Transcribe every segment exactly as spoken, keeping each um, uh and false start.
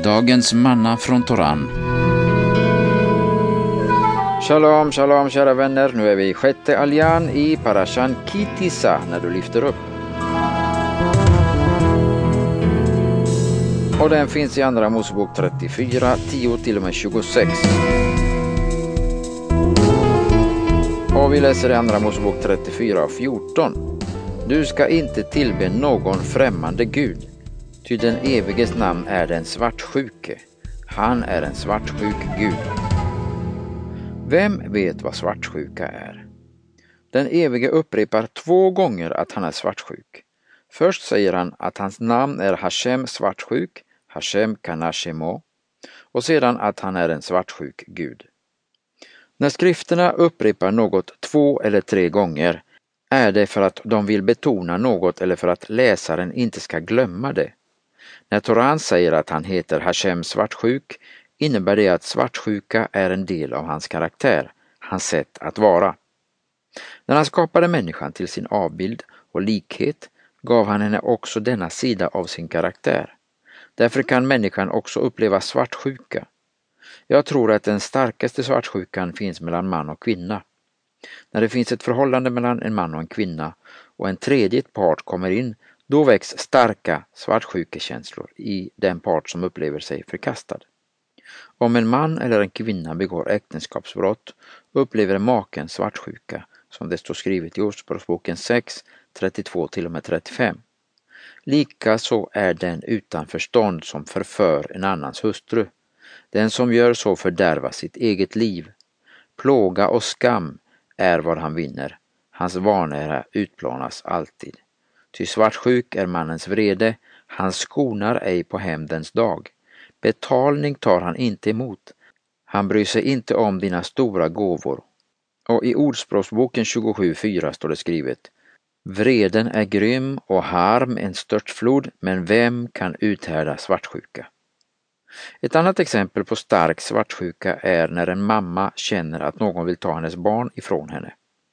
Dagens manna från Toran. Shalom, shalom kära vänner. Nu är vi i sjätte aljan i Parashan Ki Tisa när du lyfter upp. Och den finns i andra Mosebok trettiofyra, tio till och med tjugosex. Och vi läser i andra Mosebok trettiofyra, fjorton. Du ska inte tillbe någon främmande gud, ty den eviges namn är den svartsjuke. Han är en svartsjuk gud. Vem vet vad svartsjuka är? Den evige upprepar två gånger att han är svartsjuk. Först säger han att hans namn är Hashem svartsjuk, Hashem Kanashemo, och sedan att han är en svartsjuk gud. När skrifterna upprepar något två eller tre gånger är det för att de vill betona något eller för att läsaren inte ska glömma det. När Toran säger att han heter Hashem svartsjuk innebär det att svartsjuka är en del av hans karaktär, hans sätt att vara. När han skapade människan till sin avbild och likhet gav han henne också denna sida av sin karaktär. Därför kan människan också uppleva svartsjuka. Jag tror att den starkaste svartsjukan finns mellan man och kvinna. När det finns ett förhållande mellan en man och en kvinna och en tredje part kommer in, då väcks starka svartsjukekänslor i den part som upplever sig förkastad. Om en man eller en kvinna begår äktenskapsbrott upplever maken svartsjuka, som det står skrivet i Ordspråksboken sex, trettiotvå till och med trettiofem. Likaså är den utan förstånd som förför en annans hustru. Den som gör så fördärvar sitt eget liv. Plåga och skam är vad han vinner. Hans vanära utplånas alltid. Ty svartsjuk är mannens vrede, han skonar ej på hämndens dag. Betalning tar han inte emot. Han bryr sig inte om dina stora gåvor. Och i Ordspråksboken tjugosju fyra står det skrivet: vreden är grym och harm en störtflod, men vem kan uthärda svartsjuka? Ett annat exempel på stark svartsjuka är när en mamma känner att någon vill ta hennes barn ifrån henne.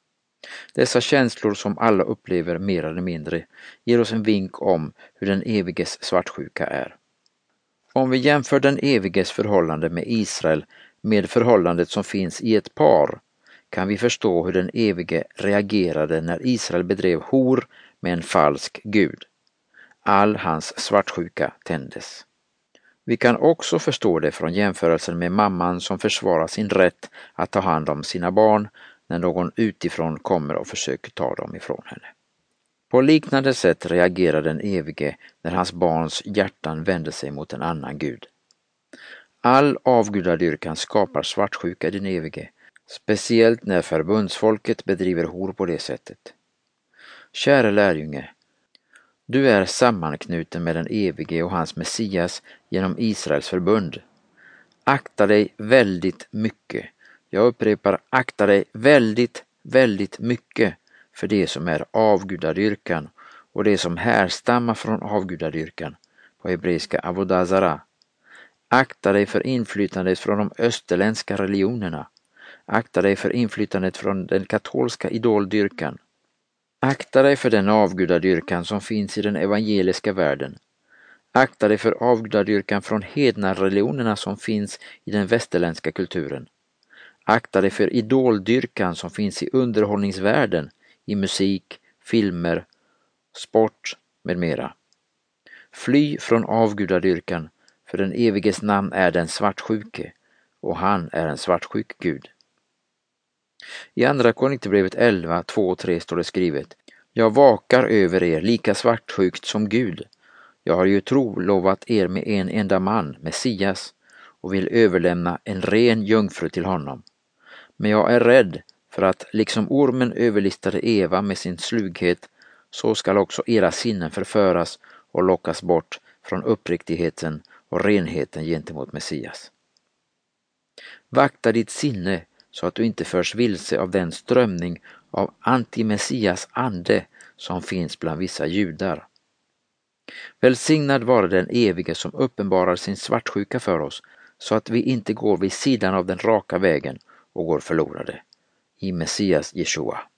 Dessa känslor som alla upplever mer eller mindre ger oss en vink om hur den eviges svartsjuka är. Om vi jämför den eviges förhållande med Israel med förhållandet som finns i ett par, kan vi förstå hur den evige reagerade när Israel bedrev hor med en falsk gud. All hans svartsjuka tändes. Vi kan också förstå det från jämförelsen med mamman som försvarar sin rätt att ta hand om sina barn när någon utifrån kommer och försöker ta dem ifrån henne. På liknande sätt reagerar den evige när hans barns hjärtan vänder sig mot en annan gud. All avgudadyrkan skapar svartsjuka i den evige, speciellt när förbundsfolket bedriver hor på det sättet. Kära lärjunge, du är sammanknuten med den evige och hans Messias genom Israels förbund. Akta dig väldigt mycket. Jag upprepar, akta dig väldigt, väldigt mycket för det som är avgudadyrkan och det som härstammar från avgudadyrkan, på hebreiska avodah zara. Akta dig för inflytandet från de österländska religionerna. Akta dig för inflytandet från den katolska idoldyrkan. Akta dig för den avgudadyrkan som finns i den evangeliska världen. Akta dig för avgudadyrkan från hedna religionerna som finns i den västerländska kulturen. Akta dig för idoldyrkan som finns i underhållningsvärlden, i musik, filmer, sport med mera. Fly från avgudadyrkan, för den eviges namn är den svartsjuke, och han är en svartsjuk gud. I andra Korinthierbrevet elva, två och tre står det skrivet: jag vakar över er lika svartsjukt som Gud. Jag har ju trolovat er med en enda man, Messias, och vill överlämna en ren jungfru till honom. Men jag är rädd för att, liksom ormen överlistade Eva med sin slughet, så skall också era sinnen förföras och lockas bort från uppriktigheten och renheten gentemot Messias. Vakta ditt sinne så att du inte förs vilse av den strömning av anti-Messias ande som finns bland vissa judar. Välsignad vare den evige som uppenbarar sin svartsjuka för oss, så att vi inte går vid sidan av den raka vägen och går förlorade. I Messias Jeshua.